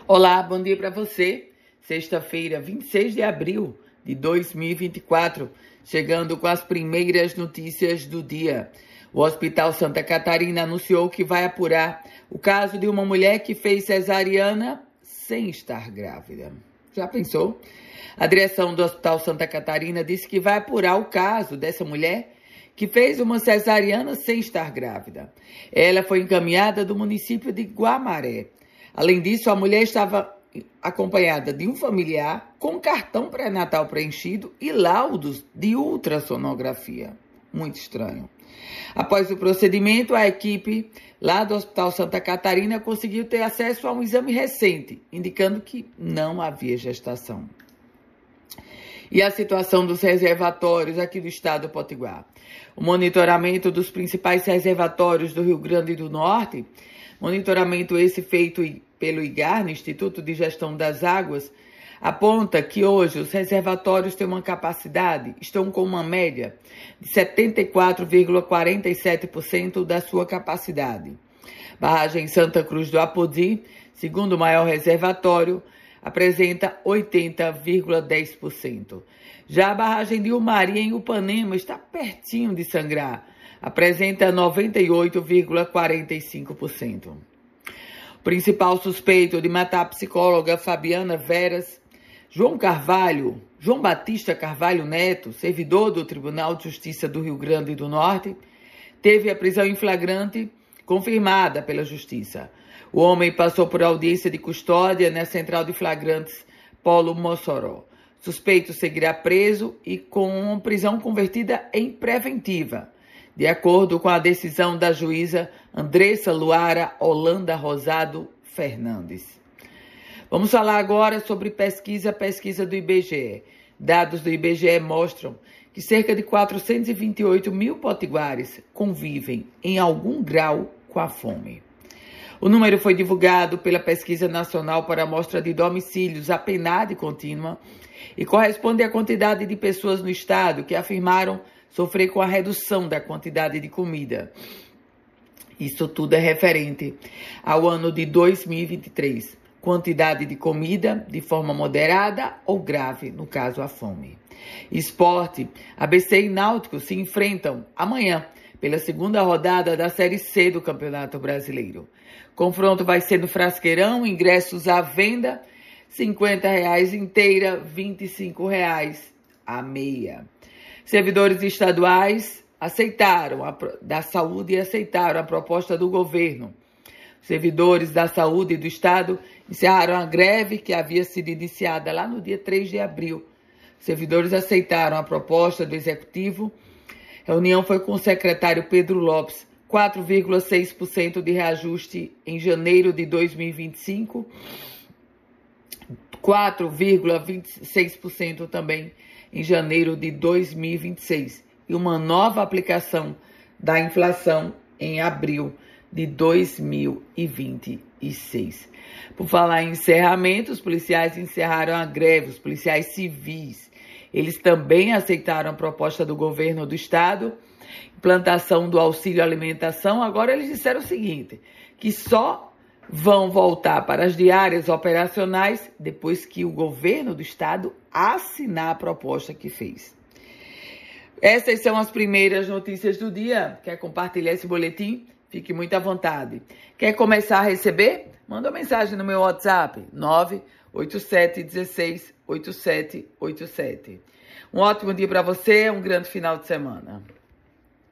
Olá, bom dia para você. Sexta-feira, 26 de abril de 2024, chegando com as primeiras notícias do dia. O Hospital Santa Catarina anunciou que vai apurar o caso de uma mulher que fez cesariana sem estar grávida. Já pensou? A direção do Hospital Santa Catarina disse que vai apurar o caso dessa mulher que fez uma cesariana sem estar grávida. Ela foi encaminhada do município de Guamaré. Além disso, a mulher estava acompanhada de um familiar com cartão pré-natal preenchido e laudos de ultrassonografia. Muito estranho. Após o procedimento, a equipe lá do Hospital Santa Catarina conseguiu ter acesso a um exame recente, indicando que não havia gestação. E a situação dos reservatórios aqui do estado do Potiguar. O monitoramento dos principais reservatórios do Rio Grande do Norte, monitoramento esse feito pelo IGAR, no Instituto de Gestão das Águas, aponta que hoje os reservatórios têm uma capacidade, estão com uma média de 74,47% da sua capacidade. Barragem Santa Cruz do Apodi, segundo maior reservatório, apresenta 80,10%. Já a barragem de Umari, em Upanema, está pertinho de sangrar, apresenta 98,45%. O principal suspeito de matar a psicóloga Fabiana Veras, João Batista Carvalho Neto, servidor do Tribunal de Justiça do Rio Grande do Norte, teve a prisão em flagrante confirmada pela Justiça. O homem passou por audiência de custódia na Central de Flagrantes Polo Mossoró. Suspeito seguirá preso e com prisão convertida em preventiva, de acordo com a decisão da juíza Andressa Luara Holanda Rosado Fernandes. Vamos falar agora sobre pesquisa do IBGE. Dados do IBGE mostram que cerca de 428 mil potiguares convivem em algum grau com a fome. O número foi divulgado pela Pesquisa Nacional para a Amostra de Domicílios, a PNAD contínua, e corresponde à quantidade de pessoas no estado que afirmaram sofrer com a redução da quantidade de comida. Isso tudo é referente ao ano de 2023. Quantidade de comida de forma moderada ou grave, no caso a fome. Esporte, ABC e Náutico se enfrentam amanhã pela segunda rodada da Série C do Campeonato Brasileiro. Confronto vai ser no Frasqueirão, ingressos à venda, R$50 inteira, R$25 a meia. Servidores estaduais da saúde aceitaram a proposta do governo. Servidores da saúde do estado encerraram a greve que havia sido iniciada lá no dia 3 de abril. Servidores aceitaram a proposta do executivo. A reunião foi com o secretário Pedro Lopes, 4,6% de reajuste em janeiro de 2025, 4,26% também em janeiro de 2026 e uma nova aplicação da inflação em abril de 2026. Por falar em encerramento, os policiais encerraram a greve, os policiais civis. Eles também aceitaram a proposta do governo do estado, implantação do auxílio alimentação. Agora eles disseram o seguinte, que só vão voltar para as diárias operacionais depois que o governo do estado assinar a proposta que fez. Essas são as primeiras notícias do dia. Quer compartilhar esse boletim? Fique muito à vontade. Quer começar a receber? Manda uma mensagem no meu WhatsApp, 987168787. Um ótimo dia para você, um grande final de semana.